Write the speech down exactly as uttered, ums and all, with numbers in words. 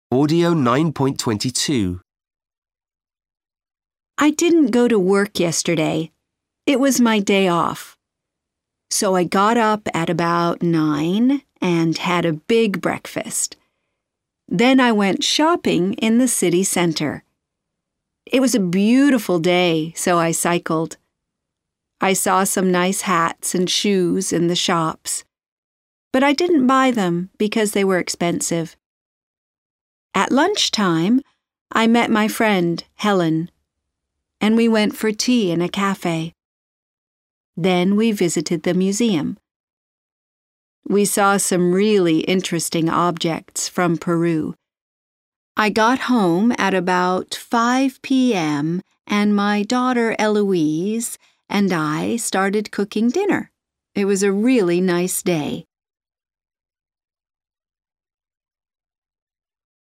Audio nine point two two. I didn't go to work yesterday. It was my day off. So I got up at about nine and had a big breakfast. Then I went shopping in the city center. It was a beautiful day, so I cycled. I saw some nice hats and shoes in the shops, but I didn't buy them because they were expensive. At lunchtime, I met my friend, Helen, and we went for tea in a cafe. Then we visited the museum. We saw some really interesting objects from Peru. I got home at about five p.m. and my daughter Eloise and I started cooking dinner. It was a really nice day.